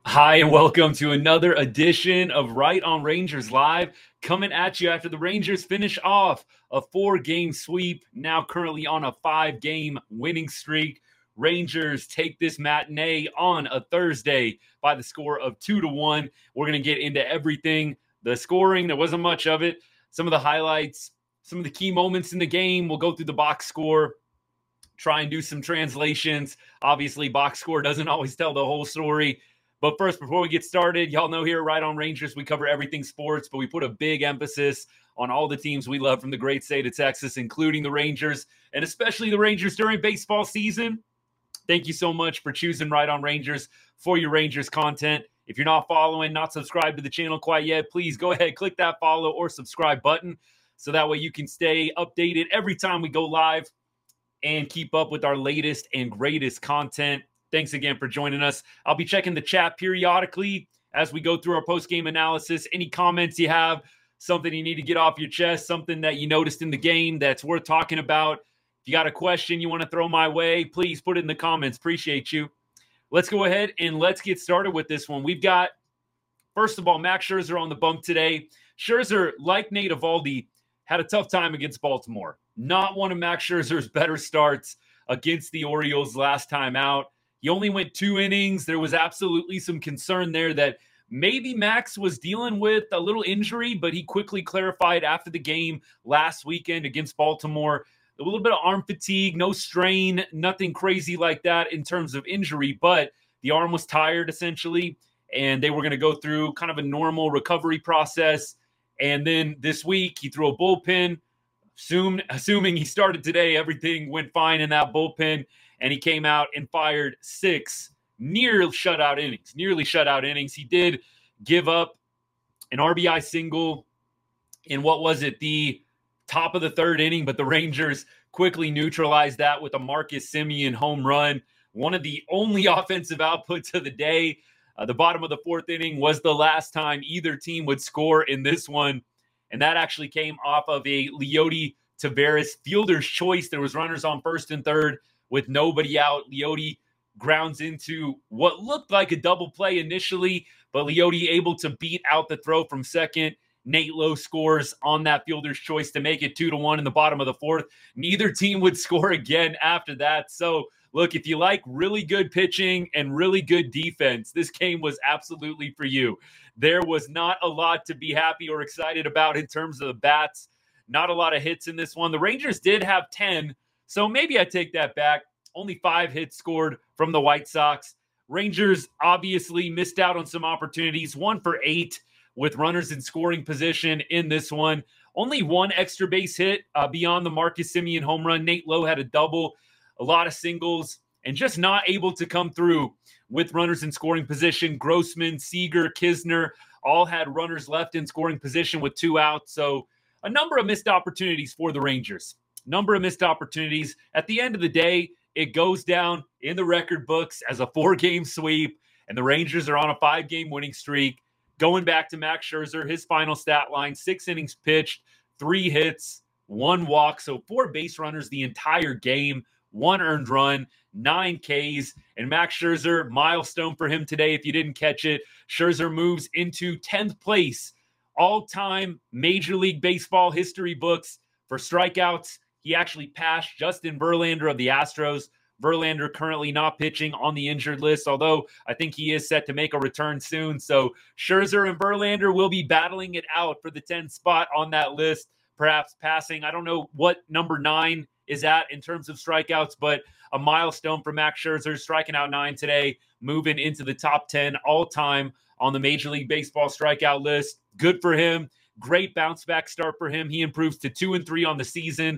Hi, and welcome to another edition of Right on Rangers Live, coming at you after the Rangers finish off a 4-game sweep, now currently on a 5-game winning streak. Rangers take this matinee on a Thursday by the score of 2-1. We're going to get into everything. The scoring, there wasn't much of it. Some of the highlights, some of the key moments in the game. We'll go through the box score, try and do some translations. Obviously, box score doesn't always tell the whole story. But first, before we get started, y'all know here Right on Rangers, we cover everything sports, but we put a big emphasis on all the teams we love from the great state of Texas, including the Rangers, and especially the Rangers during baseball season. Thank you so much for choosing Right on Rangers for your Rangers content. If you're not following, not subscribed to the channel quite yet, please go ahead, click that follow or subscribe button so that way you can stay updated every time we go live and keep up with our latest and greatest content. Thanks again for joining us. I'll be checking the chat periodically as we go through our post-game analysis. Any comments you have, something you need to get off your chest, something that you noticed in the game that's worth talking about. If you got a question you want to throw my way, please put it in the comments. Appreciate you. Let's go ahead and let's get started with this one. We've got, first of all, Max Scherzer on the bump today. Scherzer, like Nate Eovaldi, had a tough time against Baltimore. Not one of Max Scherzer's better starts against the Orioles last time out. He only went 2 innings. There was absolutely some concern there that maybe Max was dealing with a little injury, but he quickly clarified after the game last weekend against Baltimore. A little bit of arm fatigue, no strain, nothing crazy like that in terms of injury, but the arm was tired essentially, and they were going to go through kind of a normal recovery process. And then this week, he threw a bullpen. Assuming he started today, everything went fine in that bullpen. And he came out and fired 6 nearly shutout innings. He did give up an RBI single in the top of the 3rd inning, but the Rangers quickly neutralized that with a Marcus Semien home run. One of the only offensive outputs of the day. The bottom of the 4th inning was the last time either team would score in this one, and that actually came off of a Leody Taveras fielder's choice. There was runners on 1st and 3rd. With nobody out, Leody grounds into what looked like a double play initially, but Leody able to beat out the throw from second. Nate Lowe scores on that fielder's choice to make it 2-1 in the bottom of the 4th. Neither team would score again after that. So, look, if you like really good pitching and really good defense, this game was absolutely for you. There was not a lot to be happy or excited about in terms of the bats. Not a lot of hits in this one. The Rangers did have 10. So maybe I take that back. Only 5 hits scored from the White Sox. Rangers obviously missed out on some opportunities. 1 for 8 with runners in scoring position in this one. Only 1 extra base hit beyond the Marcus Semien home run. Nate Lowe had a double, a lot of singles, and just not able to come through with runners in scoring position. Grossman, Seager, Kisner all had runners left in scoring position with 2 outs. So a number of missed opportunities for the Rangers. Number of missed opportunities. At the end of the day, it goes down in the record books as a 4-game sweep, and the Rangers are on a 5-game winning streak. Going back to Max Scherzer, his final stat line, 6 innings pitched, 3 hits, 1 walk, so 4 base runners the entire game, 1 earned run, 9 Ks, and Max Scherzer, milestone for him today if you didn't catch it. Scherzer moves into 10th place, all-time Major League Baseball history books for strikeouts. He actually passed Justin Verlander of the Astros. Verlander currently not pitching on the injured list, although I think he is set to make a return soon. So Scherzer and Verlander will be battling it out for the 10th spot on that list, perhaps passing. I don't know what number 9 is at in terms of strikeouts, but a milestone for Max Scherzer, striking out 9 today, moving into the top 10 all-time on the Major League Baseball strikeout list. Good for him. Great bounce back start for him. He improves to 2-3 on the season,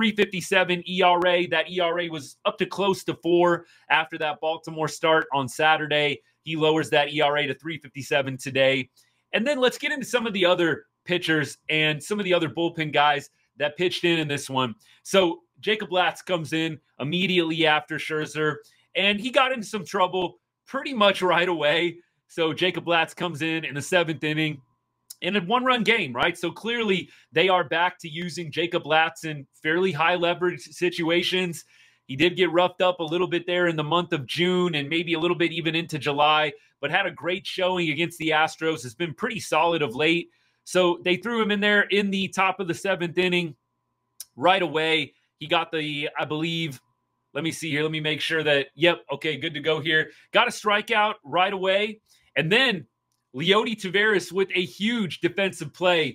3.57 ERA. That ERA was up to close to 4 after that Baltimore start on Saturday. He lowers that ERA to 3.57 today. And then let's get into some of the other pitchers and some of the other bullpen guys that pitched in this one. So Jacob Latz comes in immediately after Scherzer, and he got into some trouble pretty much right away. So Jacob Latz comes in the 7th inning. In a 1-run game, right? So clearly they are back to using Jacob Latz in fairly high leverage situations. He did get roughed up a little bit there in the month of June and maybe a little bit even into July, but had a great showing against the Astros. Has been pretty solid of late. So they threw him in there in the top of the 7th inning right away. He got the, I believe, let me see here. Let me make sure that, yep, okay, good to go here. Got a strikeout right away. And then Leody Taveras with a huge defensive play.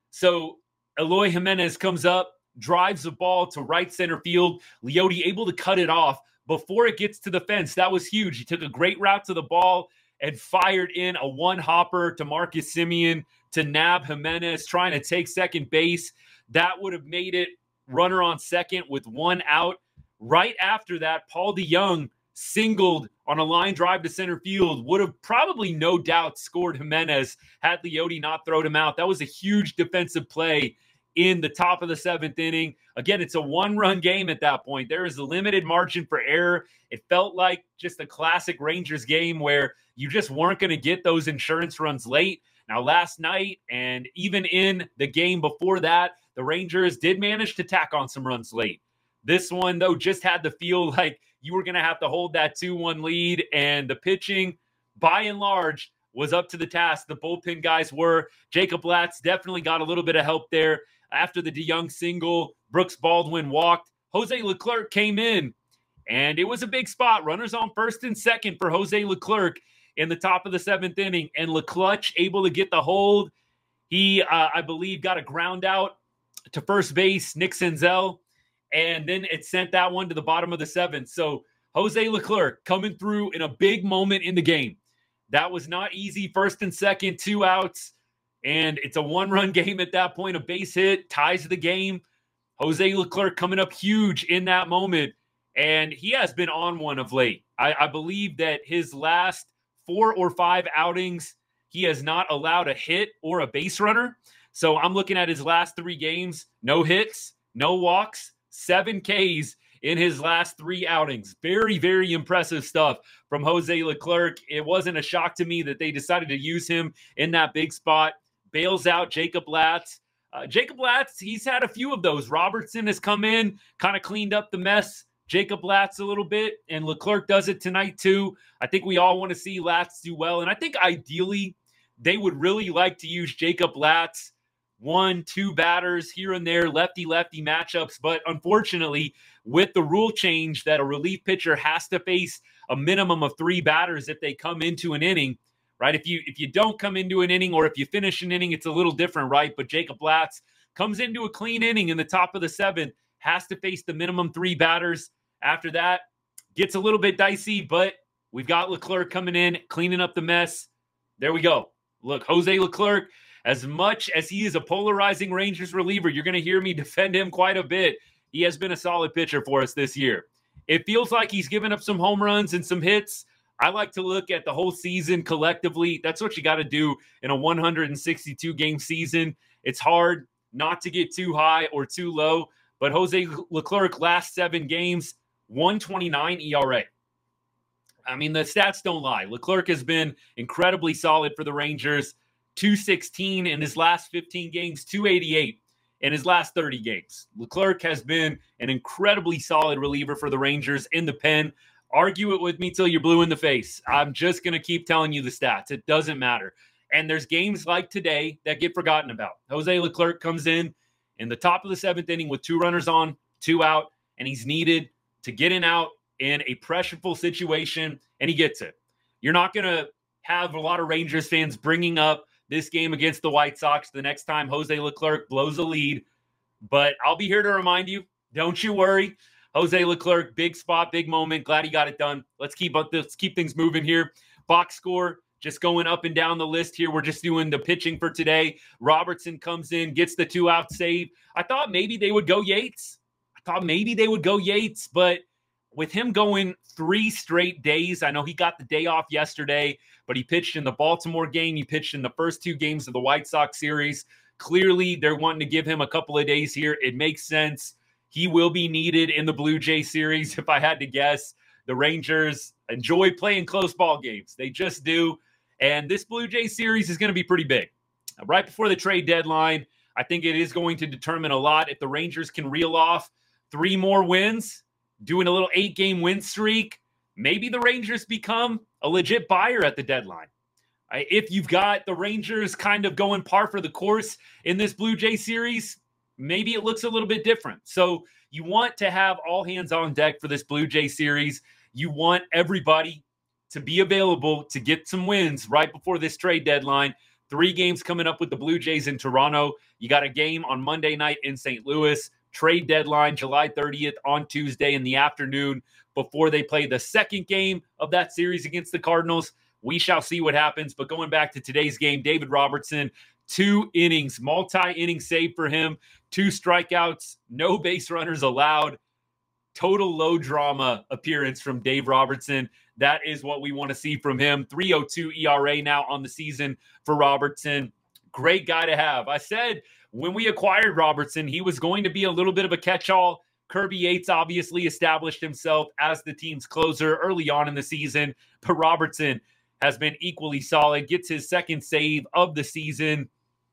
So Eloy Jimenez comes up, drives the ball to right center field. Leody able to cut it off before it gets to the fence. That was huge. He took a great route to the ball and fired in a one-hopper to Marcus Semien to nab Jimenez, trying to take second base. That would have made it runner on second with 1 out. Right after that, Paul DeJong singled on a line drive to center field. Would have probably no doubt scored Jimenez had Leody not thrown him out. That was a huge defensive play in the top of the 7th inning. Again, it's a 1-run game at that point. There is a limited margin for error. It felt like just a classic Rangers game where you just weren't going to get those insurance runs late. Now, last night and even in the game before that, the Rangers did manage to tack on some runs late. This one, though, just had to feel like you were going to have to hold that 2-1 lead, and the pitching, by and large, was up to the task. The bullpen guys were. Jacob Latz definitely got a little bit of help there. After the DeJong single, Brooks Baldwin walked. Jose Leclerc came in, and it was a big spot. Runners on first and second for Jose Leclerc in the top of the 7th inning, and Leclerc able to get the hold. He, I believe, got a ground out to first base, Nick Senzel, and then it sent that one to the bottom of the 7th. So Jose Leclerc coming through in a big moment in the game. That was not easy. First and second, 2 outs, and it's a 1-run game at that point. A base hit ties the game. Jose Leclerc coming up huge in that moment, and he has been on one of late. I believe that his last 4 or 5 outings, he has not allowed a hit or a base runner. So I'm looking at his last 3 games, no hits, no walks, 7 Ks in his last 3 outings. Very, very impressive stuff from Jose Leclerc. It wasn't a shock to me that they decided to use him in that big spot. Bails out Jacob Latz. Jacob Latz, he's had a few of those. Robertson has come in, kind of cleaned up the mess. Jacob Latz a little bit, and Leclerc does it tonight too. I think we all want to see Latz do well, and I think ideally they would really like to use Jacob Latz 1-2 batters here and there, lefty-lefty matchups. But unfortunately, with the rule change that a relief pitcher has to face a minimum of 3 batters if they come into an inning, right? If you don't come into an inning, or if you finish an inning, it's a little different, right? But Jacob Latz comes into a clean inning in the top of the 7th, has to face the minimum 3 batters. After that, gets a little bit dicey, but we've got Leclerc coming in, cleaning up the mess. There we go. Look, Jose Leclerc, as much as he is a polarizing Rangers reliever, you're going to hear me defend him quite a bit. He has been a solid pitcher for us this year. It feels like he's given up some home runs and some hits. I like to look at the whole season collectively. That's what you got to do in a 162-game season. It's hard not to get too high or too low, but Jose Leclerc last 7 games, 1.29 ERA. I mean, the stats don't lie. Leclerc has been incredibly solid for the Rangers. 216 in his last 15 games, 288 in his last 30 games. Leclerc has been an incredibly solid reliever for the Rangers in the pen. Argue it with me till you're blue in the face. I'm just going to keep telling you the stats. It doesn't matter. And there's games like today that get forgotten about. Jose Leclerc comes in the top of the 7th inning with 2 runners on, 2 out, and he's needed to get in out in a pressureful situation, and he gets it. You're not going to have a lot of Rangers fans bringing up this game against the White Sox the next time Jose Leclerc blows a lead, but I'll be here to remind you, don't you worry. Jose Leclerc, big spot, big moment. Glad he got it done. Let's keep things moving here. Box score, just going up and down the list here. We're just doing the pitching for today. Robertson comes in, gets the 2-out save. I thought maybe they would go Yates. But with him going 3 straight days, I know he got the day off yesterday, but he pitched in the Baltimore game. He pitched in the first 2 games of the White Sox series. Clearly, they're wanting to give him a couple of days here. It makes sense. He will be needed in the Blue Jay series, if I had to guess. The Rangers enjoy playing close ball games. They just do. And this Blue Jay series is going to be pretty big. Right before the trade deadline, I think it is going to determine a lot. If the Rangers can reel off 3 more wins, doing a little 8-game win streak, maybe the Rangers become a legit buyer at the deadline. If you've got the Rangers kind of going par for the course in this Blue Jay series, maybe it looks a little bit different. So you want to have all hands on deck for this Blue Jay series. You want everybody to be available to get some wins right before this trade deadline. 3 games coming up with the Blue Jays in Toronto. You got a game on Monday night in St. Louis. Trade deadline July 30th on Tuesday in the afternoon before they play the second game of that series against the Cardinals. We shall see what happens. But going back to today's game, David Robertson, 2 innings, multi-inning save for him, 2 strikeouts, no base runners allowed. Total low drama appearance from Dave Robertson. That is what we want to see from him. 3.02 ERA now on the season for Robertson. Great guy to have. I said when we acquired Robertson, he was going to be a little bit of a catch-all. Kirby Yates obviously established himself as the team's closer early on in the season, but Robertson has been equally solid, gets his second save of the season.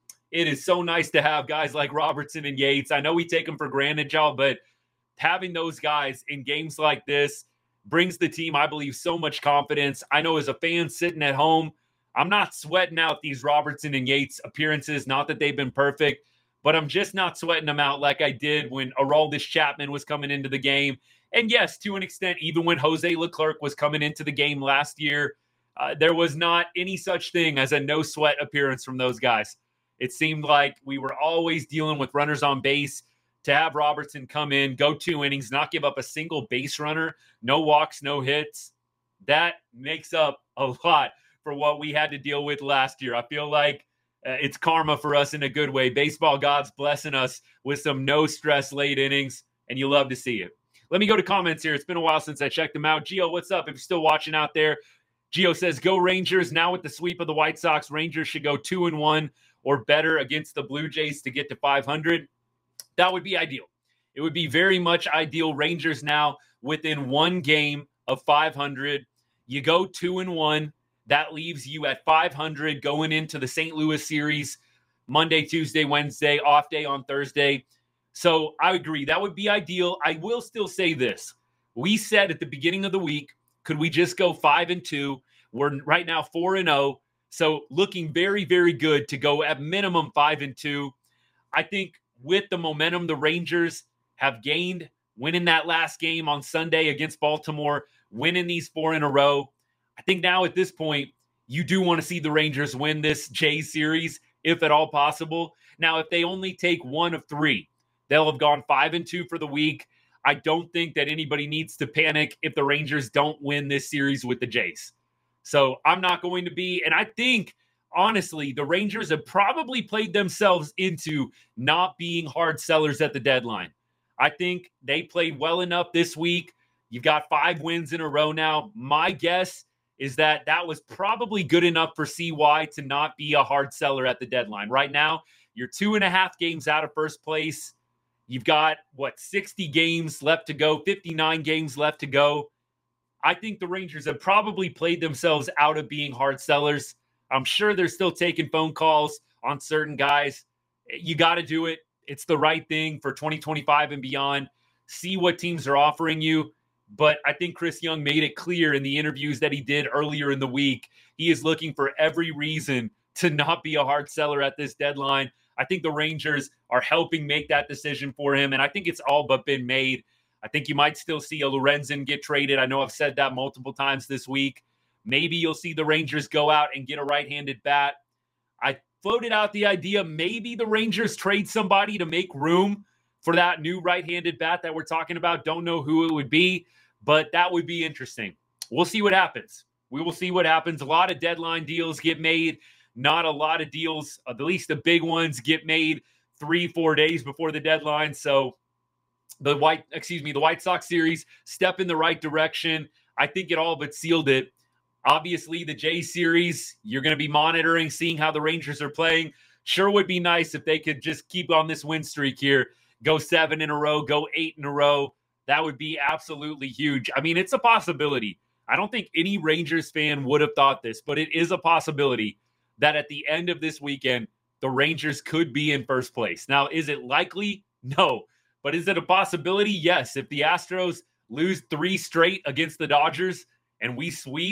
It is so nice to have guys like Robertson and Yates. I know we take them for granted, y'all, but having those guys in games like this brings the team, I believe, so much confidence. I know as a fan sitting at home, I'm not sweating out these Robertson and Yates appearances. Not that they've been perfect, but I'm just not sweating them out like I did when Aroldis Chapman was coming into the game. And yes, to an extent, even when Jose Leclerc was coming into the game last year, there was not any such thing as a no-sweat appearance from those guys. It seemed like we were always dealing with runners on base. To have Robertson come in, go 2 innings, not give up a single base runner, no walks, no hits, that makes up a lot for what we had to deal with last year. I feel like it's karma for us in a good way. Baseball gods blessing us with some no-stress late innings, and you love to see it. Let me go to comments here. It's been a while since I checked them out. Gio, what's up? If you're still watching out there, Gio says, go Rangers. Now with the sweep of the White Sox, Rangers should go 2-1 or better against the Blue Jays to get to 500. That would be ideal. It would be very much ideal. Rangers now within 1 game of 500. You go 2-1. That leaves you at 500 going into the St. Louis series Monday, Tuesday, Wednesday, off day on Thursday. So I agree. That would be ideal. I will still say this. We said at the beginning of the week, could we just go 5-2? We're right now 4-0. So looking very, very good to go at minimum 5-2. I think with the momentum the Rangers have gained, winning that last game on Sunday against Baltimore, winning these 4 in a row, I think now at this point, you do want to see the Rangers win this Jays series, if at all possible. Now, if they only take 1 of 3, they'll have gone 5-2 for the week. I don't think that anybody needs to panic if the Rangers don't win this series with the Jays. So I'm not going to be, and I think honestly, the Rangers have probably played themselves into not being hard sellers at the deadline. I think they played well enough this week. You've got 5 wins in a row now. My guess is that that was probably good enough for CY to not be a hard seller at the deadline. Right now, you're 2.5 games out of first place. You've got, 60 games left to go, 59 games left to go. I think the Rangers have probably played themselves out of being hard sellers. I'm sure they're still taking phone calls on certain guys. You got to do it. It's the right thing for 2025 and beyond. See what teams are offering you. But I think Chris Young made it clear in the interviews that he did earlier in the week. He is looking for every reason to not be a hard seller at this deadline. I think the Rangers are helping make that decision for him, and I think it's all but been made. I think you might still see a Lorenzen get traded. I know I've said that multiple times this week. Maybe you'll see the Rangers go out and get a right-handed bat. I floated out the idea maybe the Rangers trade somebody to make room for that new right-handed bat that we're talking about. Don't know who it would be, but that would be interesting. We'll see what happens. We will see what happens. A lot of deadline deals get made. Not a lot of deals, at least the big ones, get made 3-4 days before the deadline. So the White Sox series step in the right direction. I think it all but sealed it. Obviously, the J series, you're going to be monitoring, seeing how the Rangers are playing. Sure would be nice if they could just keep on this win streak here, go 7 in a row, go 8 in a row. That would be absolutely huge. I mean, it's a possibility. I don't think any Rangers fan would have thought this, but it is a possibility that at the end of this weekend, the Rangers could be in first place. Now, is it likely? No. But is it a possibility? Yes. If the Astros lose 3 straight against the Dodgers and we sweep,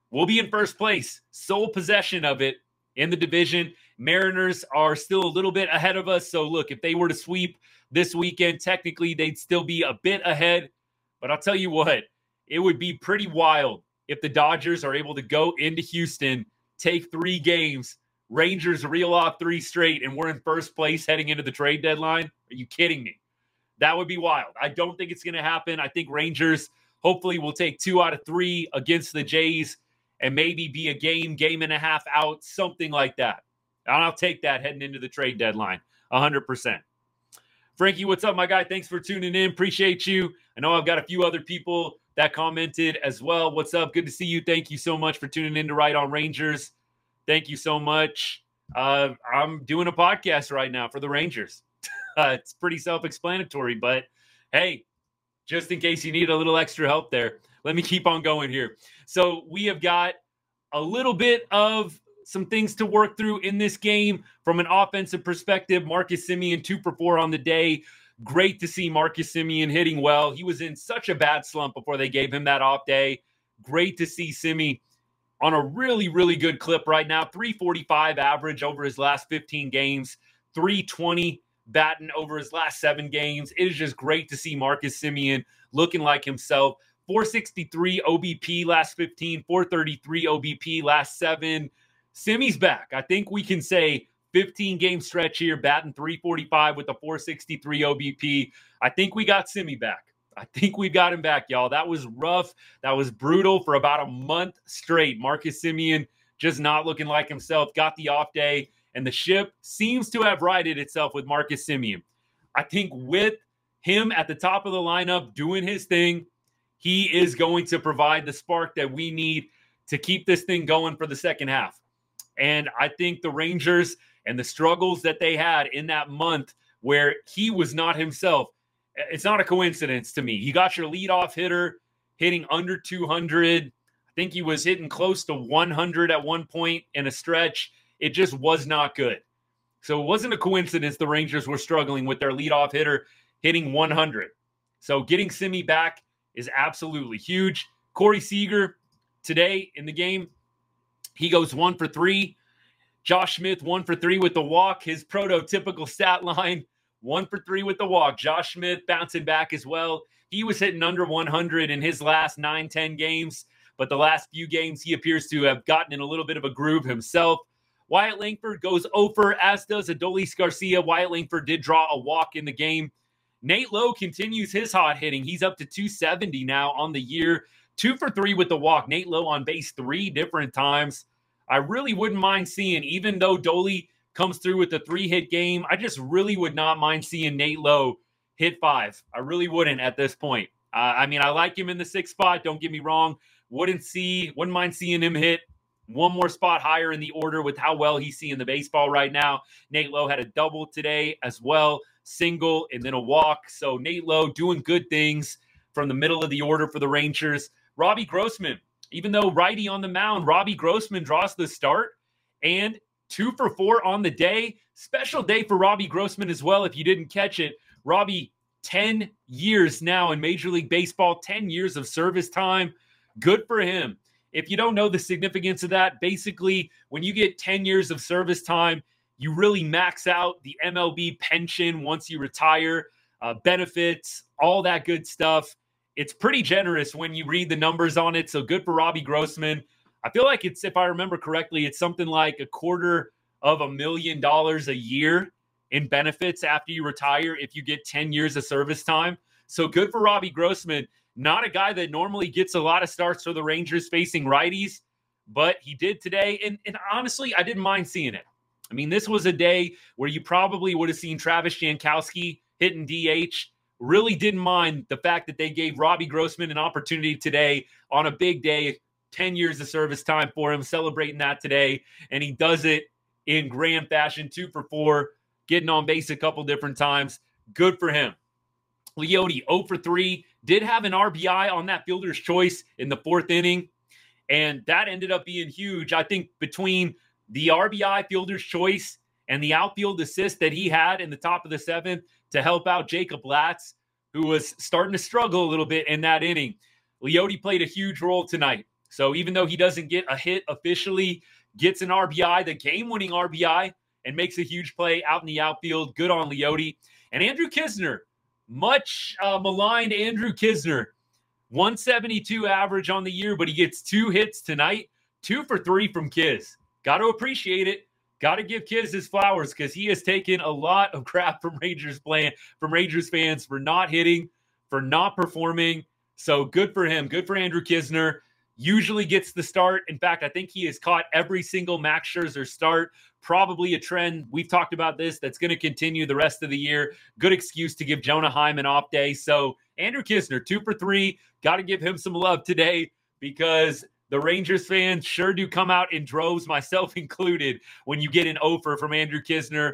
we'll be in first place, sole possession of it in the division. Mariners are still a little bit ahead of us. So look, if they were to sweep this weekend, technically they'd still be a bit ahead. But I'll tell you what, it would be pretty wild if the Dodgers are able to go into Houston, take 3 games, Rangers reel off 3 straight, and we're in first place heading into the trade deadline. Are you kidding me? That would be wild. I don't think it's going to happen. I think Rangers hopefully will take 2 out of 3 against the Jays and maybe be a game and a half out, something like that. And I'll take that heading into the trade deadline, 100%. Frankie, what's up, my guy? Thanks for tuning in. Appreciate you. I know I've got a few other people that commented as well. What's up? Good to see you. Thank you so much for tuning in to Right on Rangers. Thank you so much. I'm doing a podcast right now for the Rangers. It's pretty self-explanatory, but hey, just in case you need a little extra help there, let me keep on going here. So we have got a little bit of some things to work through in this game from an offensive perspective. Marcus Semien 2 for 4 on the day. Great to see Marcus Semien hitting well. He was in such a bad slump before they gave him that off day. Great to see Semien on a really, really good clip right now. 345 average over his last 15 games. 320 batting over his last 7 games. It is just great to see Marcus Semien looking like himself. 463 OBP last 15, 433 OBP last 7. Semi's back. I think we can say 15-game stretch here, batting 345 with a 463 OBP. I think we got Semi back. I think we got him back, y'all. That was rough. That was brutal for about a month straight. Marcus Semien just not looking like himself. Got the off day, and the ship seems to have righted itself with Marcus Semien. I think with him at the top of the lineup doing his thing, he is going to provide the spark that we need to keep this thing going for the second half. And I think the Rangers and the struggles that they had in that month where he was not himself, it's not a coincidence to me. You got your leadoff hitter hitting under 200. I think he was hitting close to 100 at one point in a stretch. It just was not good. So it wasn't a coincidence the Rangers were struggling with their leadoff hitter hitting 100. So getting Semi back is absolutely huge. Corey Seager today in the game, he goes 1 for 3. Josh Smith 1 for 3 with the walk. His prototypical stat line, 1 for 3 with the walk. Josh Smith bouncing back as well. He was hitting under 100 in his last 9-10 games, but the last few games he appears to have gotten in a little bit of a groove himself. Wyatt Langford goes over, as does Adolis Garcia. Wyatt Langford did draw a walk in the game. Nate Lowe continues his hot hitting. He's up to 270 now on the year. 2 for 3 with the walk. Nate Lowe on base 3 different times. I really wouldn't mind seeing, even though Dolly comes through with a 3-hit game, I just really would not mind seeing Nate Lowe hit 5. I really wouldn't at this point. I mean, I like him in the 6th spot. Don't get me wrong. Wouldn't mind seeing him hit one more spot higher in the order with how well he's seeing the baseball right now. Nate Lowe had a double today as well, single, and then a walk. So Nate Lowe doing good things from the middle of the order for the Rangers. Robbie Grossman, even though righty on the mound, Robbie Grossman draws the start, and 2 for 4 on the day. Special day for Robbie Grossman as well, if you didn't catch it. Robbie, 10 years now in Major League Baseball, 10 years of service time. Good for him. If you don't know the significance of that, basically, when you get 10 years of service time, you really max out the MLB pension once you retire, benefits, all that good stuff. It's pretty generous when you read the numbers on it. So good for Robbie Grossman. I feel like it's, if I remember correctly, it's something like $250,000 a year in benefits after you retire if you get 10 years of service time. So good for Robbie Grossman. Not a guy that normally gets a lot of starts for the Rangers facing righties, but he did today. And honestly, I didn't mind seeing it. I mean, this was a day where you probably would have seen Travis Jankowski hitting DH. Really didn't mind the fact that they gave Robbie Grossman an opportunity today on a big day, 10 years of service time for him, celebrating that today. And he does it in grand fashion, 2 for 4, getting on base a couple different times. Good for him. Leote, 0 for 3, did have an RBI on that fielder's choice in the 4th inning. And that ended up being huge. I think between the RBI fielder's choice and the outfield assist that he had in the top of the 7th to help out Jacob Latz, who was starting to struggle a little bit in that inning. Leote played a huge role tonight. So even though he doesn't get a hit officially, gets an RBI, the game-winning RBI, and makes a huge play out in the outfield. Good on Leody. And Andrew Knizner, much maligned Andrew Knizner, 172 average on the year, but he gets 2 hits tonight, 2 for 3 from Kiz. Got to appreciate it. Got to give Kiz his flowers because he has taken a lot of crap from Rangers fans for not hitting, for not performing. So good for him. Good for Andrew Knizner. Usually gets the start. In fact, I think he has caught every single Max Scherzer start. Probably a trend. We've talked about this. That's going to continue the rest of the year. Good excuse to give Jonah Heim an off day. So Andrew Knizner, 2 for 3. Got to give him some love today because the Rangers fans sure do come out in droves, myself included, when you get an offer from Andrew Knizner.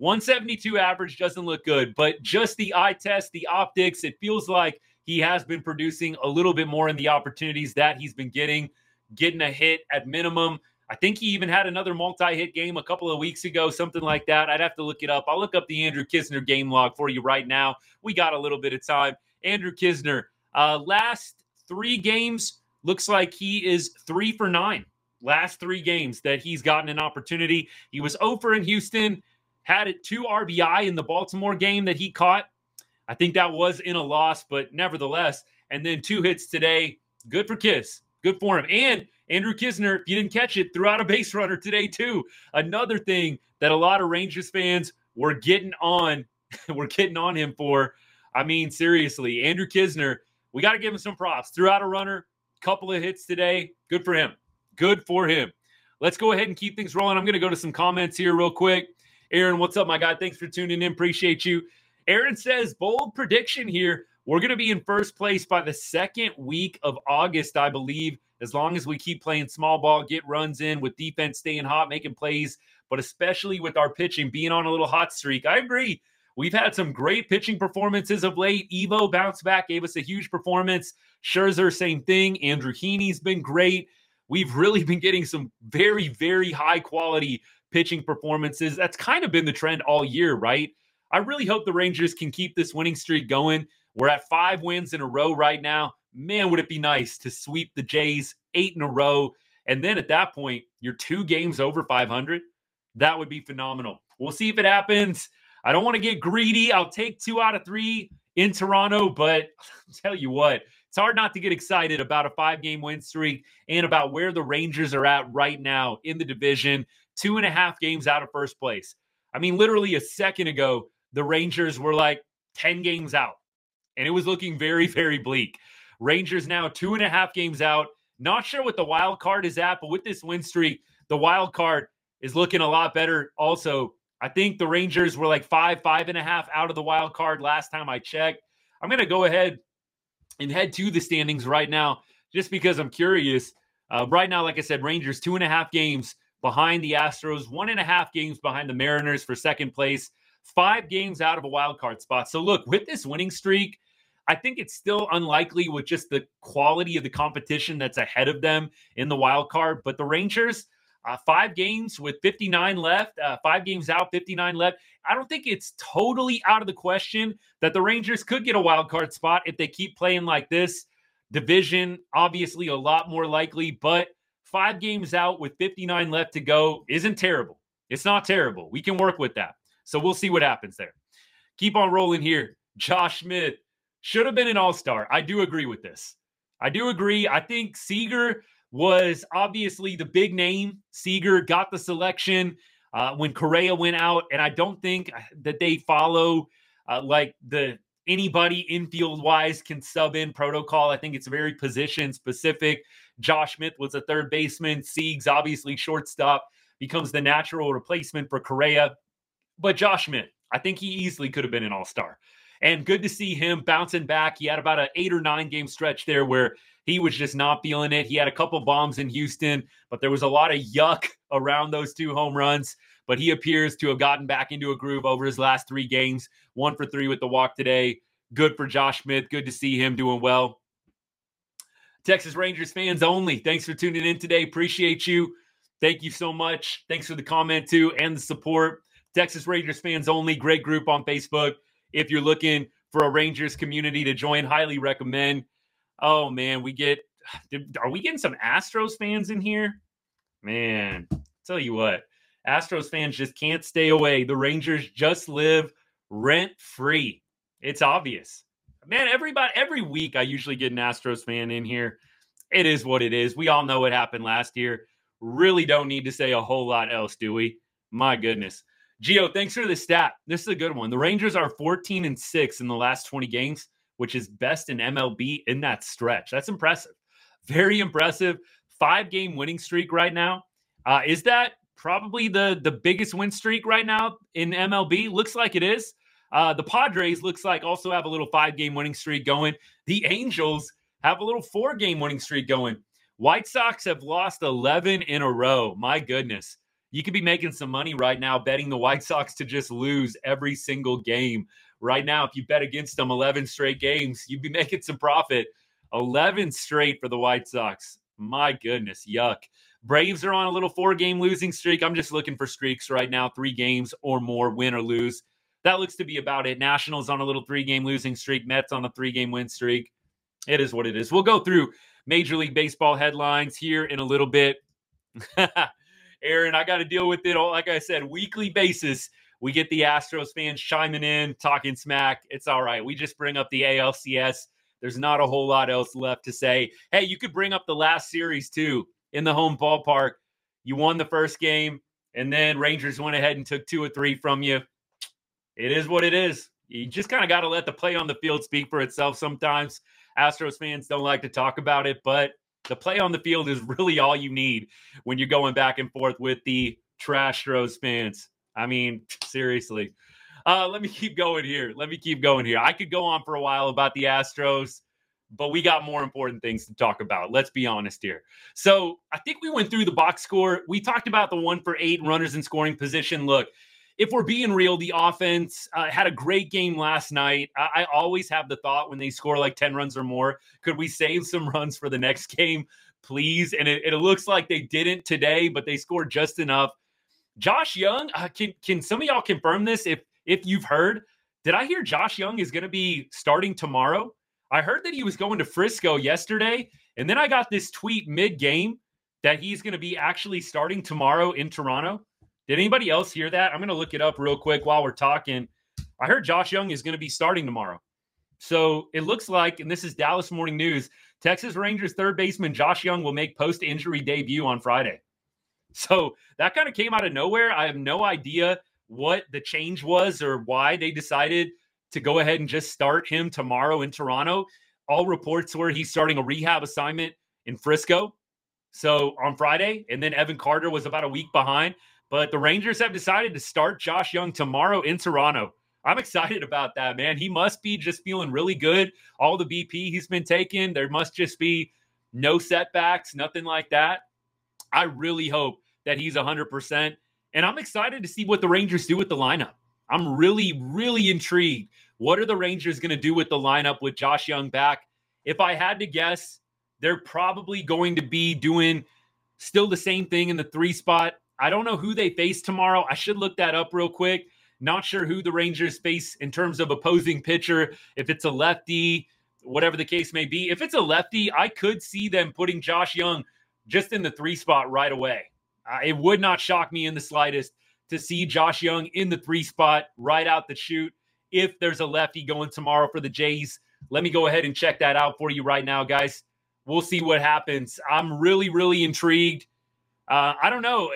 172 average doesn't look good, but just the eye test, the optics, it feels like he has been producing a little bit more in the opportunities that he's been getting a hit at minimum. I think he even had another multi-hit game a couple of weeks ago, something like that. I'd have to look it up. I'll look up the Andrew Knizner game log for you right now. We got a little bit of time. Andrew Knizner, last 3 games, looks like he is 3 for 9. Last 3 games that he's gotten an opportunity. He was 0 for in Houston, had 2 RBI in the Baltimore game that he caught. I think that was in a loss, but nevertheless. And then 2 hits today. Good for Kiz. Good for him. And Andrew Knizner, if you didn't catch it, threw out a base runner today too. Another thing that a lot of Rangers fans were getting on him for. I mean, seriously, Andrew Knizner, we got to give him some props. Threw out a runner, couple of hits today. Good for him. Good for him. Let's go ahead and keep things rolling. I'm going to go to some comments here real quick. Aaron, what's up, my guy? Thanks for tuning in. Appreciate you. Aaron says, bold prediction here. We're going to be in first place by the 2nd week of August, I believe, as long as we keep playing small ball, get runs in with defense staying hot, making plays, but especially with our pitching being on a little hot streak. I agree. We've had some great pitching performances of late. Evo bounced back, gave us a huge performance. Scherzer, same thing. Andrew Heaney's been great. We've really been getting some very, very high-quality pitching performances. That's kind of been the trend all year, right? I really hope the Rangers can keep this winning streak going. We're at 5 wins in a row right now. Man, would it be nice to sweep the Jays 8 in a row. And then at that point, you're 2 games over 500. That would be phenomenal. We'll see if it happens. I don't want to get greedy. I'll take 2 out of 3 in Toronto, but I'll tell you what, it's hard not to get excited about a 5-game win streak and about where the Rangers are at right now in the division, 2.5 games out of first place. I mean, literally a second ago, the Rangers were like 10 games out, and it was looking very, very bleak. Rangers now 2.5 games out. Not sure what the wild card is at, but with this win streak, the wild card is looking a lot better. Also, I think the Rangers were like 5.5 out of the wild card last time I checked. I'm going to go ahead and head to the standings right now just because I'm curious. Right now, like I said, Rangers 2.5 games behind the Astros, 1.5 games behind the Mariners for second place, 5 games out of a wild card spot. So look, with this winning streak, I think it's still unlikely with just the quality of the competition that's ahead of them in the wild card. But the Rangers, 5 games with 59 left, 5 games out, 59 left. I don't think it's totally out of the question that the Rangers could get a wild card spot if they keep playing like this. Division, obviously a lot more likely, but 5 games out with 59 left to go isn't terrible. It's not terrible. We can work with that. So we'll see what happens there. Keep on rolling here. Josh Smith should have been an all-star. I do agree with this. I do agree. I think Seager was obviously the big name. Seager got the selection when Correa went out, and I don't think that they follow like the anybody infield-wise can sub in protocol. I think it's very position-specific. Josh Smith was a third baseman. Siegs, obviously shortstop, becomes the natural replacement for Correa. But Josh Smith, I think he easily could have been an all-star. And good to see him bouncing back. He had about an 8 or 9 game stretch there where he was just not feeling it. He had a couple bombs in Houston, but there was a lot of yuck around those 2 home runs. But he appears to have gotten back into a groove over his last 3 games. 1 for 3 with the walk today. Good for Josh Smith. Good to see him doing well. Texas Rangers fans only, thanks for tuning in today. Appreciate you. Thank you so much. Thanks for the comment too and the support. Texas Rangers fans only, great group on Facebook. If you're looking for a Rangers community to join, highly recommend. Oh, man, we get Are we getting some Astros fans in here? Man, tell you what, Astros fans just can't stay away. The Rangers just live rent-free. It's obvious. Man, every week I usually get an Astros fan in here. It is what it is. We all know what happened last year. Really don't need to say a whole lot else, do we? My goodness. Gio, thanks for the stat. This is a good one. The Rangers are 14-6 in the last 20 games, which is best in MLB in that stretch. That's impressive. Very impressive. 5-game winning streak right now. Is that probably the biggest win streak right now in MLB? Looks like it is. The Padres looks like also have a little 5-game winning streak going. The Angels have a little 4-game winning streak going. White Sox have lost 11 in a row. My goodness. You could be making some money right now betting the White Sox to just lose every single game. Right now, if you bet against them 11 straight games, you'd be making some profit. 11 straight for the White Sox. My goodness, yuck. Braves are on a little 4-game losing streak. I'm just looking for streaks right now, 3 games or more, win or lose. That looks to be about it. Nationals on a little 3-game losing streak. Mets on a 3-game win streak. It is what it is. We'll go through Major League Baseball headlines here in a little bit. Aaron, I got to deal with it. Like I said, weekly basis. We get the Astros fans chiming in, talking smack. It's all right. We just bring up the ALCS. There's not a whole lot else left to say. Hey, you could bring up the last series, too, in the home ballpark. You won the first game, and then Rangers went ahead and took 2 or 3 from you. It is what it is. You just kind of got to let the play on the field speak for itself sometimes. Astros fans don't like to talk about it, but the play on the field is really all you need when you're going back and forth with the Trashros fans. I mean, seriously. Let me keep going here. I could go on for a while about the Astros, but we got more important things to talk about. Let's be honest here. So I think we went through the box score. We talked about the 1 for 8 runners in scoring position. Look, if we're being real, the offense had a great game last night. I always have the thought when they score like 10 runs or more, could we save some runs for the next game, please? And it looks like they didn't today, but they scored just enough. Josh Young, can some of y'all confirm this? If you've heard, did I hear Josh Young is going to be starting tomorrow? I heard that he was going to Frisco yesterday, and then I got this tweet mid-game that he's going to be actually starting tomorrow in Toronto. Did anybody else hear that? I'm going to look it up real quick while we're talking. I heard Josh Young is going to be starting tomorrow. So it looks like, and this is Dallas Morning News, Texas Rangers third baseman Josh Young will make post-injury debut on Friday. So that kind of came out of nowhere. I have no idea what the change was or why they decided to go ahead and just start him tomorrow in Toronto. All reports were he's starting a rehab assignment in Frisco. So on Friday, and then Evan Carter was about a week behind. But the Rangers have decided to start Josh Young tomorrow in Toronto. I'm excited about that, man. He must be just feeling really good. All the BP he's been taking, there must just be no setbacks, nothing like that. I really hope that he's 100%. And I'm excited to see what the Rangers do with the lineup. I'm really, really intrigued. What are the Rangers going to do with the lineup with Josh Young back? If I had to guess, they're probably going to be doing still the same thing in the 3 spot. I don't know who they face tomorrow. I should look that up real quick. Not sure who the Rangers face in terms of opposing pitcher. If it's a lefty, whatever the case may be. If it's a lefty, I could see them putting Josh Young just in the 3 spot right away. It would not shock me in the slightest to see Josh Young in the 3 spot right out the chute. If there's a lefty going tomorrow for the Jays, let me go ahead and check that out for you right now, guys. We'll see what happens. I'm really, really intrigued. I don't know.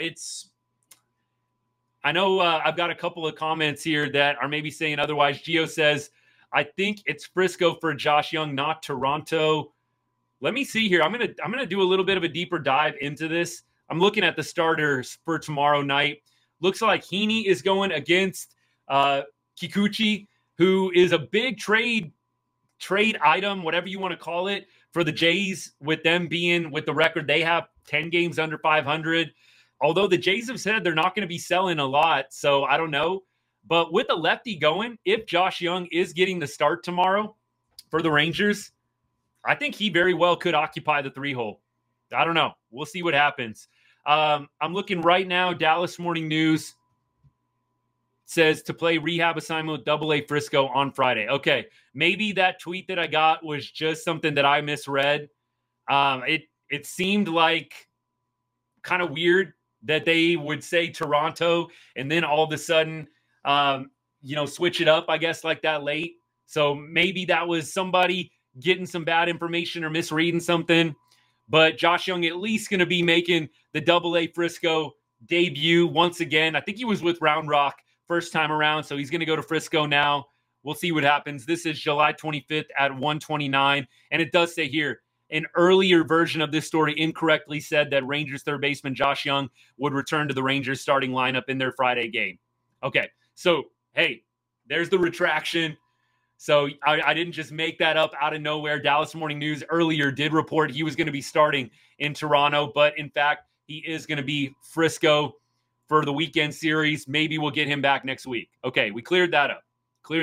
I know I've got a couple of comments here that are maybe saying otherwise. Gio says, I think it's Frisco for Josh Young, not Toronto. Let me see here. I'm gonna do a little bit of a deeper dive into this. I'm looking at the starters for tomorrow night. Looks like Heaney is going against Kikuchi, who is a big trade item, whatever you want to call it, for the Jays, with them being with the record they have 10 games under 500. Although the Jays have said they're not going to be selling a lot, so I don't know. But with a lefty going, if Josh Young is getting the start tomorrow for the Rangers, I think he very well could occupy the 3-hole. I don't know. We'll see what happens. I'm looking right now. Dallas Morning News says to play rehab assignment with Double-A Frisco on Friday. Okay, maybe that tweet that I got was just something that I misread. It seemed like kind of weird that they would say Toronto and then all of a sudden, switch it up, I guess, like that late. So maybe that was somebody getting some bad information or misreading something. But Josh Jung at least going to be making the AA Frisco debut once again. I think he was with Round Rock first time around, so he's going to go to Frisco now. We'll see what happens. This is July 25th at 1:29, and it does say here, an earlier version of this story incorrectly said that Rangers third baseman Josh Jung would return to the Rangers starting lineup in their Friday game. Okay, so, hey, there's the retraction. So I didn't just make that up out of nowhere. Dallas Morning News earlier did report he was going to be starting in Toronto, but in fact, he is going to be Frisco for the weekend series. Maybe we'll get him back next week. Okay, we cleared that up.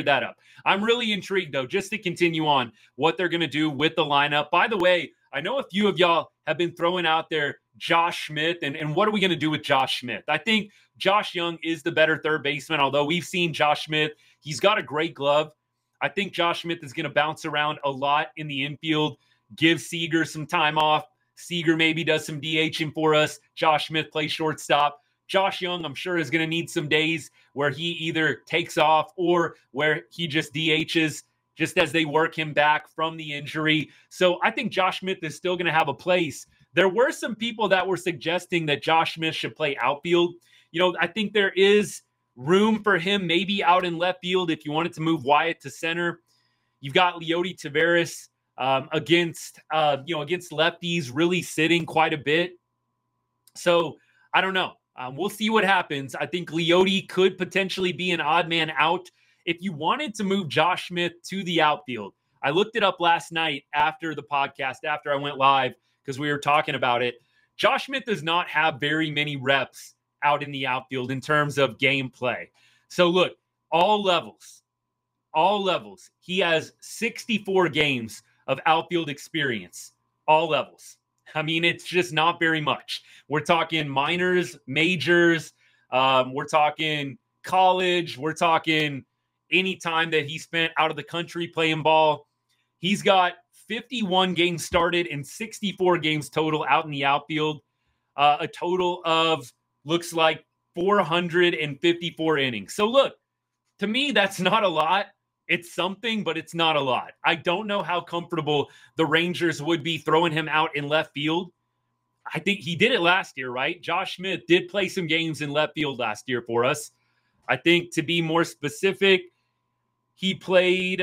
I'm really intrigued, though, just to continue on what they're going to do with the lineup. By the way, I know a few of y'all have been throwing out there Josh Smith, and what are we going to do with Josh Smith? I think Josh Jung is the better third baseman, although we've seen Josh Smith. He's got a great glove. I think Josh Smith is going to bounce around a lot in the infield, give Seager some time off. Seager maybe does some DHing for us. Josh Smith plays shortstop. Josh Jung, I'm sure, is going to need some days where he either takes off or where he just DHs just as they work him back from the injury. So I think Josh Smith is still going to have a place. There were some people that were suggesting that Josh Smith should play outfield. I think there is room for him maybe out in left field if you wanted to move Wyatt to center. You've got Leody Taveras against lefties really sitting quite a bit. So I don't know. We'll see what happens. I think Leody could potentially be an odd man out. If you wanted to move Josh Smith to the outfield, I looked it up last night after the podcast, after I went live, because we were talking about it. Josh Smith does not have very many reps out in the outfield in terms of gameplay. So look, all levels, he has 64 games of outfield experience, all levels. I mean, it's just not very much. We're talking minors, majors, we're talking college, we're talking any time that he spent out of the country playing ball. He's got 51 games started and 64 games total out in the outfield, a total of looks like 454 innings. So look, to me, that's not a lot. It's something, but it's not a lot. I don't know how comfortable the Rangers would be throwing him out in left field. I think he did it last year, right? Josh Smith did play some games in left field last year for us. I think, to be more specific, he played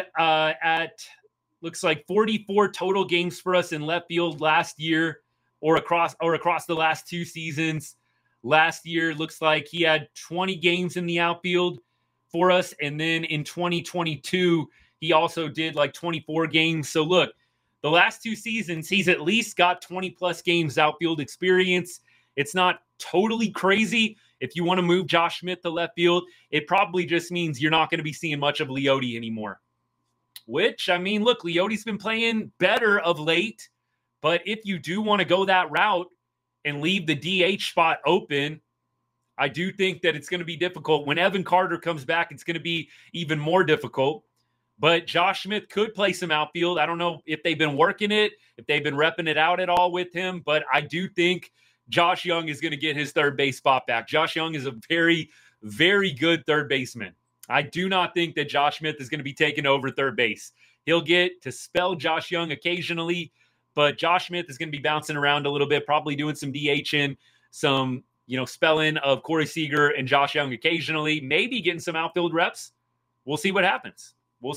looks like 44 total games for us in left field last year, or across the last two seasons. Last year, looks like he had 20 games in the outfield for us. And then in 2022, he also did like 24 games. So look, the last two seasons, he's at least got 20 plus games outfield experience. It's not totally crazy. If you want to move Josh Smith to left field, it probably just means you're not going to be seeing much of Leody anymore. Which, I mean, look, Leody's been playing better of late. But if you do want to go that route and leave the DH spot open, I do think that it's going to be difficult. When Evan Carter comes back, it's going to be even more difficult. But Josh Smith could play some outfield. I don't know if they've been working it, if they've been repping it out at all with him, but I do think Josh Jung is going to get his third base spot back. Josh Jung is a very, very good third baseman. I do not think that Josh Smith is going to be taking over third base. He'll get to spell Josh Jung occasionally, but Josh Smith is going to be bouncing around a little bit, probably doing some DHing, some spelling of Corey Seager and Josh Jung occasionally, maybe getting some outfield reps. We'll see what happens.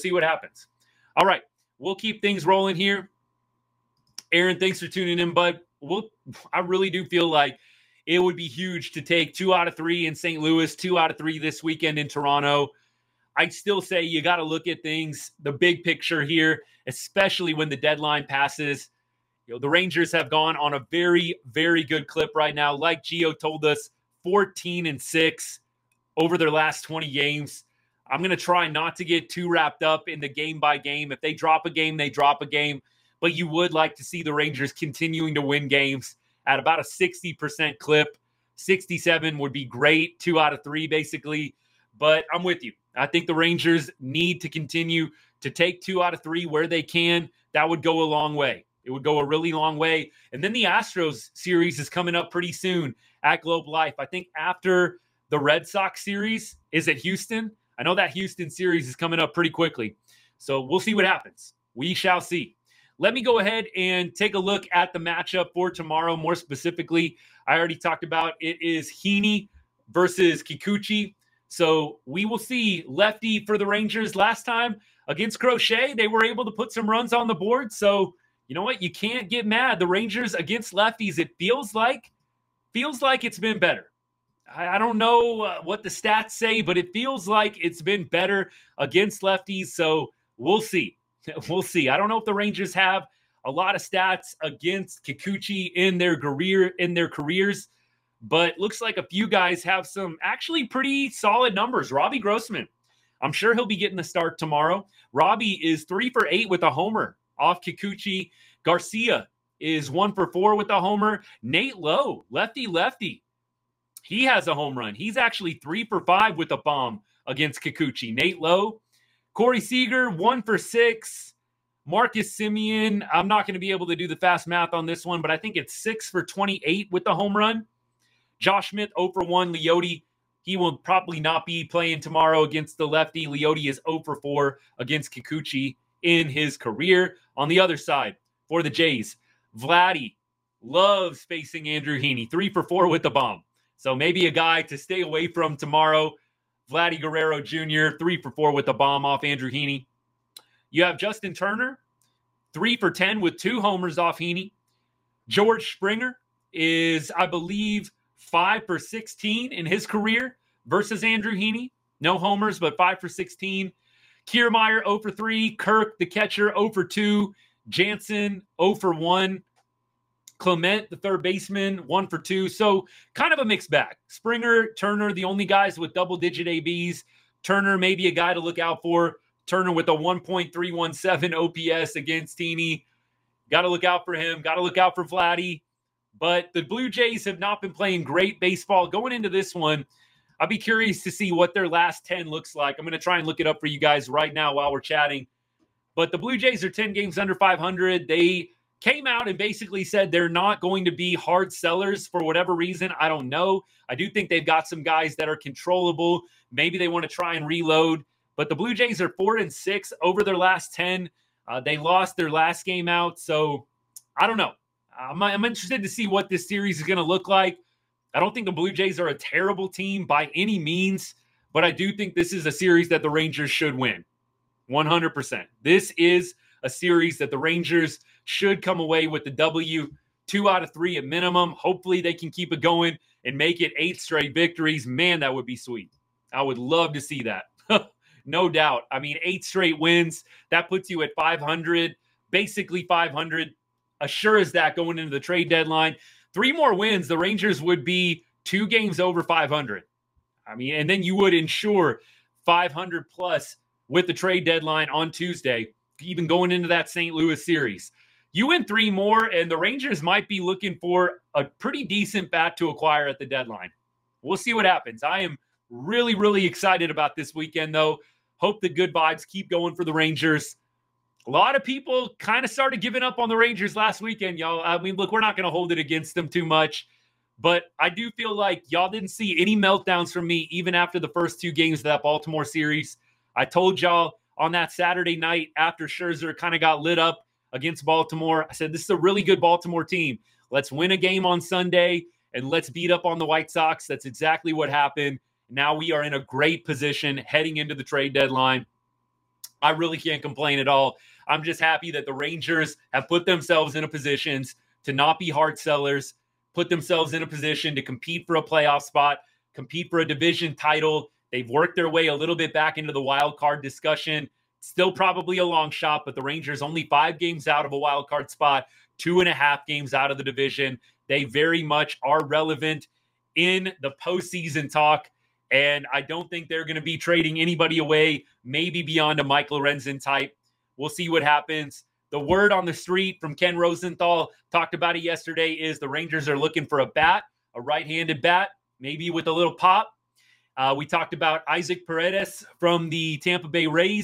All right, we'll keep things rolling here. Aaron, thanks for tuning in, bud. I really do feel like it would be huge to take 2 out of 3 in St. Louis, 2 out of 3 this weekend in Toronto. I'd still say you got to look at things, the big picture here, especially when the deadline passes. The Rangers have gone on a very, very good clip right now. Like Gio told us, 14-6 over their last 20 games. I'm going to try not to get too wrapped up in the game by game. If they drop a game, they drop a game. But you would like to see the Rangers continuing to win games at about a 60% clip. 67 would be great, 2 out of 3 basically. But I'm with you. I think the Rangers need to continue to take 2 out of 3 where they can. That would go a long way. It would go a really long way. And then the Astros series is coming up pretty soon at Globe Life. I think after the Red Sox series is at Houston. I know that Houston series is coming up pretty quickly. So we'll see what happens. We shall see. Let me go ahead and take a look at the matchup for tomorrow. More specifically, I already talked about it is Heaney versus Kikuchi. So we will see lefty for the Rangers. Last time against Crochet, they were able to put some runs on the board. So you know what? You can't get mad. The Rangers against lefties, it feels like it's been better. I don't know what the stats say, but it feels like it's been better against lefties. So we'll see. We'll see. I don't know if the Rangers have a lot of stats against Kikuchi in their careers, but looks like a few guys have some actually pretty solid numbers. Robbie Grossman, I'm sure he'll be getting the start tomorrow. Robbie is 3 for 8 with a homer off Kikuchi. Garcia is 1 for 4 with a homer. Nate Lowe, lefty. He has a home run. He's actually 3 for 5 with a bomb against Kikuchi. Nate Lowe. Corey Seager, 1 for 6. Marcus Semien, I'm not going to be able to do the fast math on this one, but I think it's 6 for 28 with the home run. Josh Smith, 0 for 1. Leote, he will probably not be playing tomorrow against the lefty. Leote is 0 for 4 against Kikuchi in his career. On the other side, for the Jays, Vladdy loves facing Andrew Heaney, 3 for 4 with the bomb. So maybe a guy to stay away from tomorrow. Vladdy Guerrero Jr., 3 for 4 with the bomb off Andrew Heaney. You have Justin Turner, 3 for 10 with 2 homers off Heaney. George Springer is, I believe, 5 for 16 in his career versus Andrew Heaney. No homers, but 5 for 16. Kiermaier, 0 for 3. Kirk, the catcher, 0 for 2. Jansen, 0 for 1. Clement, the third baseman, 1 for 2. So kind of a mixed bag. Springer, Turner, the only guys with double-digit ABs. Turner, maybe a guy to look out for. Turner with a 1.317 OPS against Heaney. Got to look out for him. Got to look out for Vladdy. But the Blue Jays have not been playing great baseball. Going into this one, I'll be curious to see what their last 10 looks like. I'm going to try and look it up for you guys right now while we're chatting. But the Blue Jays are 10 games under 500. They came out and basically said they're not going to be hard sellers for whatever reason. I don't know. I do think they've got some guys that are controllable. Maybe they want to try and reload. But the Blue Jays are 4-6 over their last 10. They lost their last game out. So I don't know. I'm interested to see what this series is going to look like. I don't think the Blue Jays are a terrible team by any means, but I do think this is a series that the Rangers should win. 100%. This is a series that the Rangers should come away with the W, 2 out of 3 at minimum. Hopefully they can keep it going and make it 8 straight victories. Man, that would be sweet. I would love to see that. No doubt. I mean, 8 straight wins, that puts you at 500, basically 500. As sure as that going into the trade deadline. 3 more wins, the Rangers would be 2 games over 500. I mean, and then you would ensure 500 plus with the trade deadline on Tuesday, even going into that St. Louis series. You win 3 more, and the Rangers might be looking for a pretty decent bat to acquire at the deadline. We'll see what happens. I am really, really excited about this weekend, though. Hope the good vibes keep going for the Rangers. A lot of people kind of started giving up on the Rangers last weekend, y'all. I mean, look, we're not going to hold it against them too much, but I do feel like y'all didn't see any meltdowns from me even after the first 2 games of that Baltimore series. I told y'all on that Saturday night after Scherzer kind of got lit up against Baltimore, I said, this is a really good Baltimore team. Let's win a game on Sunday and let's beat up on the White Sox. That's exactly what happened. Now we are in a great position heading into the trade deadline. I really can't complain at all. I'm just happy that the Rangers have put themselves in a position to not be hard sellers, put themselves in a position to compete for a playoff spot, compete for a division title. They've worked their way a little bit back into the wild card discussion. Still probably a long shot, but the Rangers only 5 games out of a wild card spot, 2.5 games out of the division. They very much are relevant in the postseason talk. And I don't think they're going to be trading anybody away, maybe beyond a Mike Lorenzen type. We'll see what happens. The word on the street from Ken Rosenthal, talked about it yesterday, is the Rangers are looking for a bat, a right-handed bat, maybe with a little pop. We talked about Isaac Paredes from the Tampa Bay Rays.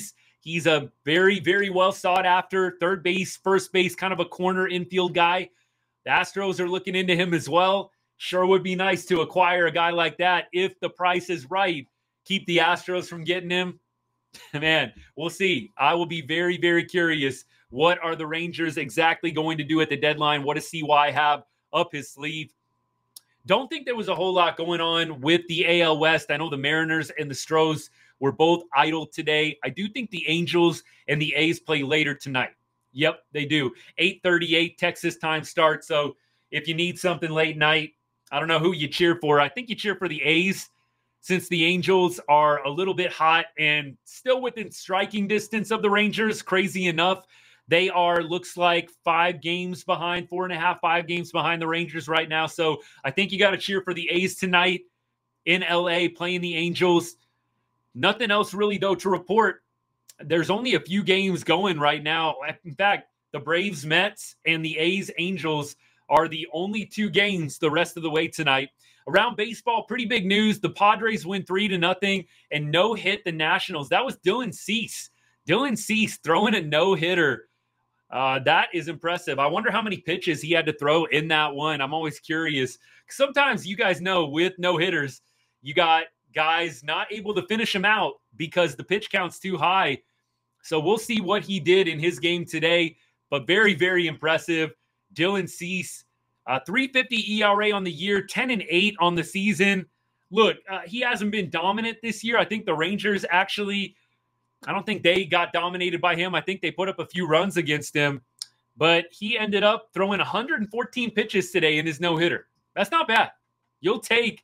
He's a very, very well sought after third base, first base, kind of a corner infield guy. The Astros are looking into him as well. Sure would be nice to acquire a guy like that if the price is right. Keep the Astros from getting him. Man, we'll see. I will be very, very curious. What are the Rangers exactly going to do at the deadline? What does CY have up his sleeve? Don't think there was a whole lot going on with the AL West. I know the Mariners and the Stros were both idle today. I do think the Angels and the A's play later tonight. Yep, they do. 8:38 Texas time start. So if you need something late night, I don't know who you cheer for. I think you cheer for the A's since the Angels are a little bit hot and still within striking distance of the Rangers. Crazy enough, they are, looks like 5 games behind, 4.5, 5 games behind the Rangers right now. So I think you got to cheer for the A's tonight in LA playing the Angels. Nothing else really, though, to report. There's only a few games going right now. In fact, the Braves, Mets, and the A's, Angels are the only 2 games the rest of the way tonight. Around baseball, pretty big news. The Padres win 3-0 and no-hit the Nationals. That was Dylan Cease. Dylan Cease throwing a no-hitter. That is impressive. I wonder how many pitches he had to throw in that one. I'm always curious. Sometimes you guys know with no-hitters, you got guys not able to finish them out because the pitch count's too high. So we'll see what he did in his game today. But very, very impressive. Dylan Cease, 3.50 ERA on the year, 10-8 on the season. Look, he hasn't been dominant this year. I think the Rangers actually, I don't think they got dominated by him. I think they put up a few runs against him. But he ended up throwing 114 pitches today in his no-hitter. That's not bad. You'll take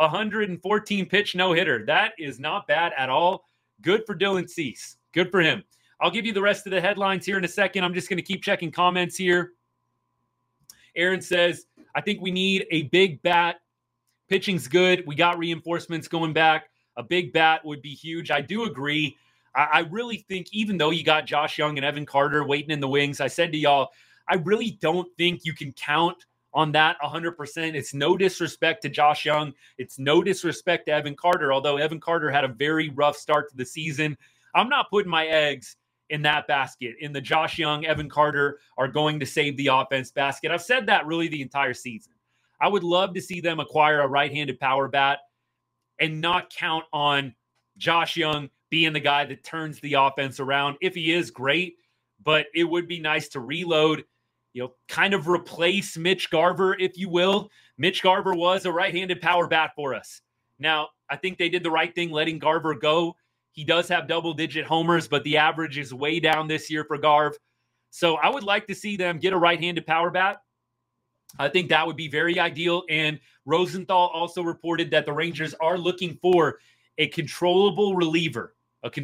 114 pitch no-hitter. That is not bad at all. Good for Dylan Cease. Good for him. I'll give you the rest of the headlines here in a second. I'm just going to keep checking comments here. Aaron says, I think we need a big bat. Pitching's good. We got reinforcements going back. A big bat would be huge. I do agree. I really think even though you got Josh Young and Evan Carter waiting in the wings, I said to y'all, I really don't think you can count on that 100%. It's no disrespect to Josh Young. It's no disrespect to Evan Carter, although Evan Carter had a very rough start to the season. I'm not putting my eggs in that basket, in the Josh Young, Evan Carter are going to save the offense basket. I've said that really the entire season. I would love to see them acquire a right-handed power bat and not count on Josh Young being the guy that turns the offense around. If he is, great, but it would be nice to reload, kind of replace Mitch Garver, if you will. Mitch Garver was a right-handed power bat for us. Now, I think they did the right thing letting Garver go. He does have double-digit homers, but the average is way down this year for Garv. So I would like to see them get a right-handed power bat. I think that would be very ideal. And Rosenthal also reported that the Rangers are looking for a controllable reliever.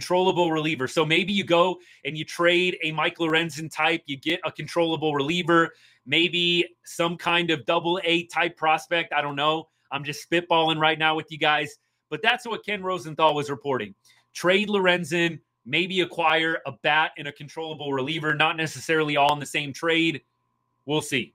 So maybe you go and you trade a Mike Lorenzen type. You get a controllable reliever, maybe some kind of double-A type prospect. I don't know. I'm just spitballing right now with you guys. But that's what Ken Rosenthal was reporting. Trade Lorenzen, maybe acquire a bat and a controllable reliever, not necessarily all in the same trade. We'll see.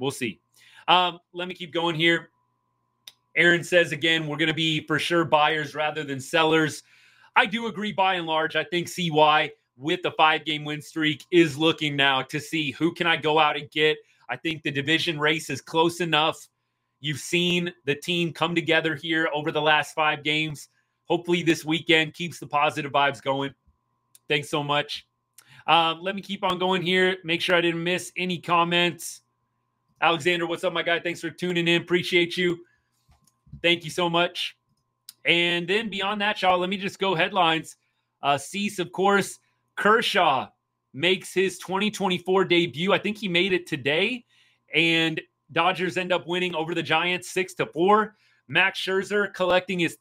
Let me keep going here. Aaron says, again, we're going to be for sure buyers rather than sellers. I do agree by and large. I think CY with the 5-game win streak is looking now to see who can I go out and get. I think the division race is close enough. You've seen the team come together here over the last 5 games. Hopefully this weekend keeps the positive vibes going. Thanks so much. Let me keep on going here. Make sure I didn't miss any comments. Alexander, what's up, my guy? Thanks for tuning in. Appreciate you. Thank you so much. And then beyond that, y'all, let me just go headlines. Cease, of course. Kershaw makes his 2024 debut. I think he made it today. And Dodgers end up winning over the Giants 6-4. Max Scherzer collecting his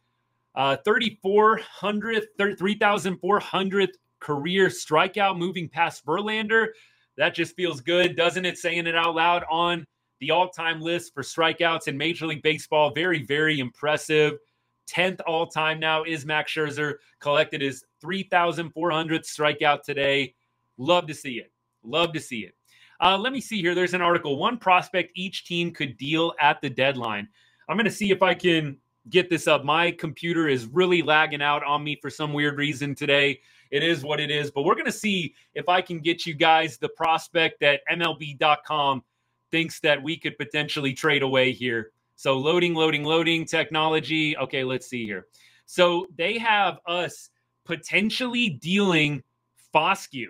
3,400th career strikeout, moving past Verlander. That just feels good, doesn't it? Saying it out loud on the all-time list for strikeouts in Major League Baseball. Very, very impressive. 10th all-time now is Max Scherzer. Collected his 3,400th strikeout today. Love to see it. Let me see here. There's an article. One prospect each team could deal at the deadline. I'm going to see if I can get this up. My computer is really lagging out on me for some weird reason today. It is what it is, but we're going to see if I can get you guys the prospect that MLB.com thinks that we could potentially trade away here. So loading technology. Okay, let's see here. So they have us potentially dealing Foscue.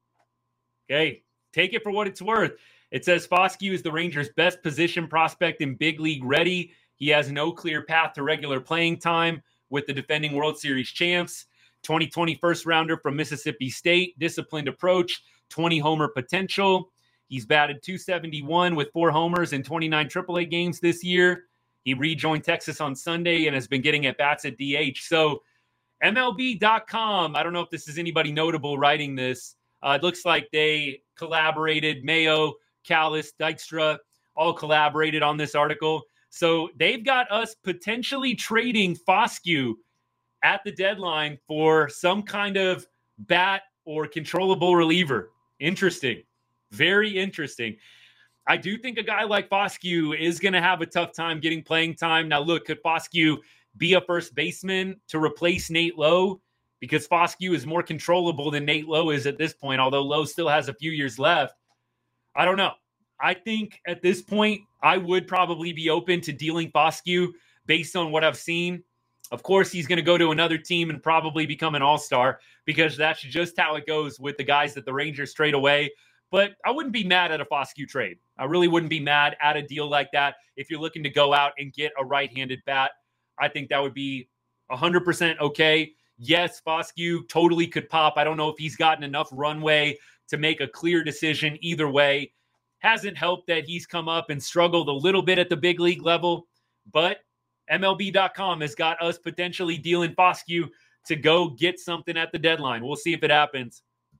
Okay, take it for what it's worth. It says Foscue is the Rangers' best position prospect in big league ready. He has no clear path to regular playing time with the defending World Series champs. 2020 first rounder from Mississippi State, disciplined approach, 20 homer potential. He's batted .271 with 4 homers in 29 AAA games this year. He rejoined Texas on Sunday and has been getting at bats at DH. So MLB.com, I don't know if this is anybody notable writing this. It looks like they collaborated. Mayo, Callis, Dykstra all collaborated on this article. So they've got us potentially trading Foscue at the deadline for some kind of bat or controllable reliever. Interesting. Very interesting. I do think a guy like Foscue is going to have a tough time getting playing time. Now, look, could Foscue be a first baseman to replace Nate Lowe? Because Foscue is more controllable than Nate Lowe is at this point, although Lowe still has a few years left. I don't know. I think at this point, I would probably be open to dealing Foscue based on what I've seen. Of course, he's going to go to another team and probably become an all-star because that's just how it goes with the guys that the Rangers trade away. But I wouldn't be mad at a Foscue trade. I really wouldn't be mad at a deal like that. If you're looking to go out and get a right-handed bat, I think that would be 100% okay. Yes, Foscue totally could pop. I don't know if he's gotten enough runway to make a clear decision either way. Hasn't helped that he's come up and struggled a little bit at the big league level, but MLB.com has got us potentially dealing Foscue to go get something at the deadline. We'll see if it happens.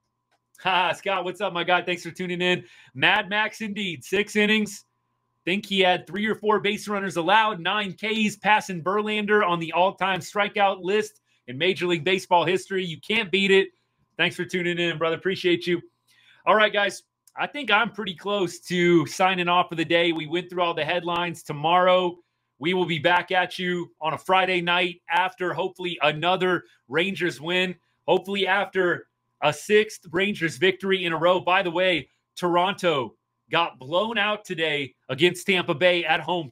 Scott, what's up, my guy? Thanks for tuning in. Mad Max indeed. 6 innings. Think he had 3 or 4 base runners allowed, 9 Ks, passing Verlander on the all-time strikeout list in Major League Baseball history. You can't beat it. Thanks for tuning in, brother. Appreciate you. All right, guys. I think I'm pretty close to signing off for the day. We went through all the headlines. Tomorrow, we will be back at you on a Friday night after hopefully another Rangers win. Hopefully after a 6th Rangers victory in a row. By the way, Toronto got blown out today against Tampa Bay at home,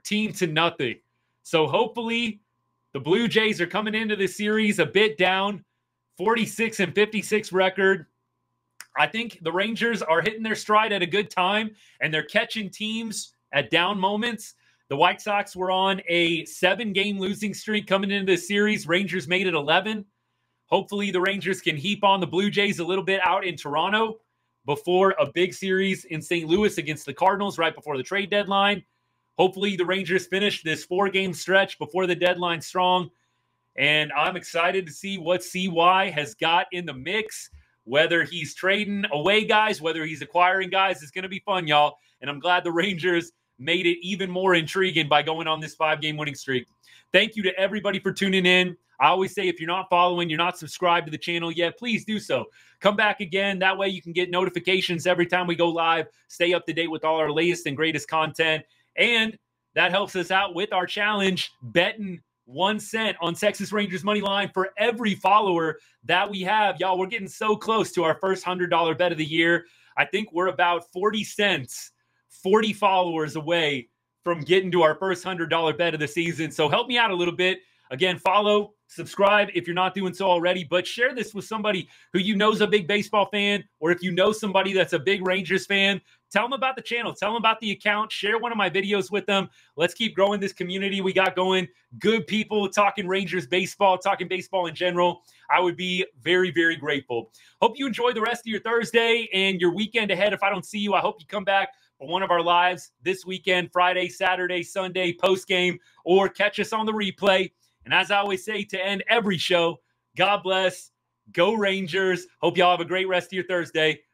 13-0. So hopefully the Blue Jays are coming into the series a bit down, 46-56 record. I think the Rangers are hitting their stride at a good time, and they're catching teams at down moments. The White Sox were on a 7-game losing streak coming into the series. Rangers made it 11. Hopefully the Rangers can heap on the Blue Jays a little bit out in Toronto before a big series in St. Louis against the Cardinals right before the trade deadline. Hopefully the Rangers finish this 4-game stretch before the deadline strong. And I'm excited to see what CY has got in the mix. Whether he's trading away guys, whether he's acquiring guys, it's going to be fun, y'all. And I'm glad the Rangers made it even more intriguing by going on this 5-game winning streak. Thank you to everybody for tuning in. I always say if you're not following, you're not subscribed to the channel yet, please do so. Come back again. That way you can get notifications every time we go live. Stay up to date with all our latest and greatest content. And that helps us out with our challenge, betting 1 cent on Texas Rangers money line for every follower that we have. Y'all, we're getting so close to our first $100 bet of the year. I think we're about 40 cents, 40 followers away from getting to our first $100 bet of the season. So help me out a little bit. Again, follow, subscribe if you're not doing so already, but share this with somebody who you know is a big baseball fan, or if you know somebody that's a big Rangers fan, tell them about the channel, tell them about the account, share one of my videos with them. Let's keep growing this community we got going. Good people talking Rangers baseball, talking baseball in general. I would be very, very grateful. Hope you enjoy the rest of your Thursday and your weekend ahead. If I don't see you, I hope you come back for one of our lives this weekend, Friday, Saturday, Sunday, post-game, or catch us on the replay. And as I always say to end every show, God bless, go Rangers. Hope y'all have a great rest of your Thursday.